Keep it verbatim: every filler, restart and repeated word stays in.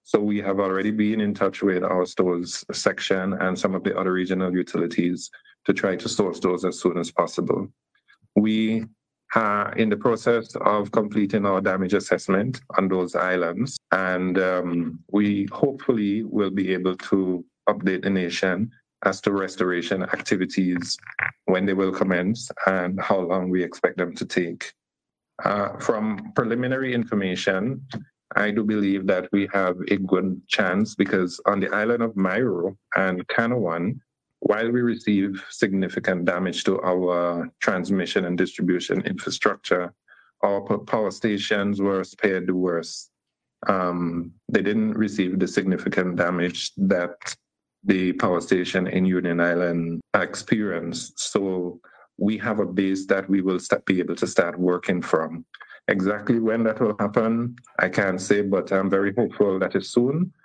So we have already been in touch with our stores section and some of the other regional utilities to try to source those as soon as possible. We are in the process of completing our damage assessment on those islands, and um, we hopefully will be able to update the nation as to restoration activities, when they will commence and how long we expect them to take. Uh, from preliminary information, I do believe that we have a good chance because on the island of Mairo and Canawan, while we receive significant damage to our transmission and distribution infrastructure, our power stations were spared the worst. Um, they didn't receive the significant damage that the power station in Union Island experienced. So we have a base that we will st- be able to start working from. Exactly when that will happen, I can't say, but I'm very hopeful that it's soon.